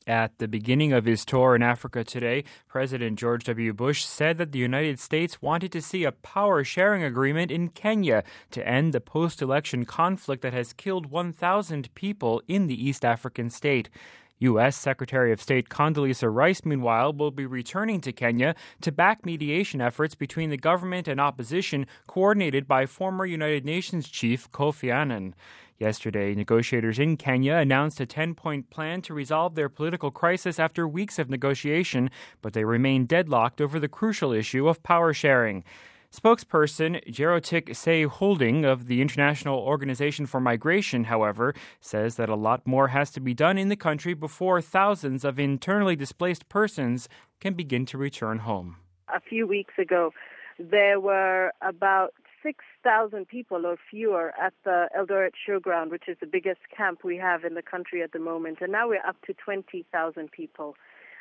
At the beginning of his tour in Africa today, President George W. Bush said that the United States wanted to see a power-sharing agreement in Kenya to end the post-election conflict that has killed 1,000 people in the East African state. U.S. Secretary of State Condoleezza Rice, meanwhile, will be returning to Kenya to back mediation efforts between the government and opposition coordinated by former United Nations Chief Kofi Annan. Yesterday, negotiators in Kenya announced a 10-point plan to resolve their political crisis after weeks of negotiation, but they remain deadlocked over the crucial issue of power sharing. Spokesperson Jerotik Say Holding of the International Organization for Migration, however, says that a lot more has to be done in the country before thousands of internally displaced persons can begin to return home. A few weeks ago, there were about 6,000 people or fewer at the Eldoret Showground, which is the biggest camp we have in the country at the moment. And now we're up to 20,000 people.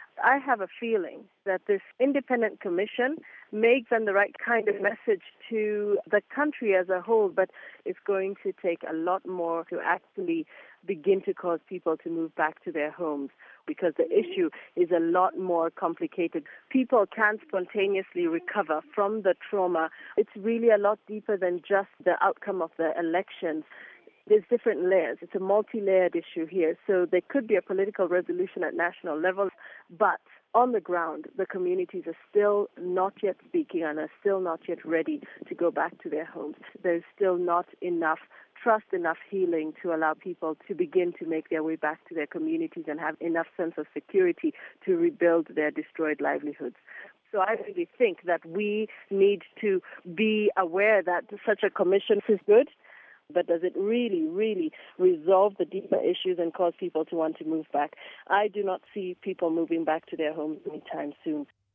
I have a feeling that this independent commission may send the right kind of message to the country as a whole, but it's going to take a lot more to actually begin to cause people to move back to their homes, because the issue is a lot more complicated. People can't spontaneously recover from the trauma. It's really a lot deeper than just the outcome of the elections. There's different layers. It's a multi-layered issue here. So there could be a political resolution at national level, but on the ground, the communities are still not yet speaking and are still not yet ready to go back to their homes. There's still not enough trust, enough healing to allow people to begin to make their way back to their communities and have enough sense of security to rebuild their destroyed livelihoods. So I really think that we need to be aware that such a commission is good, but does it really, really resolve the deeper issues and cause people to want to move back? I do not see people moving back to their homes anytime soon.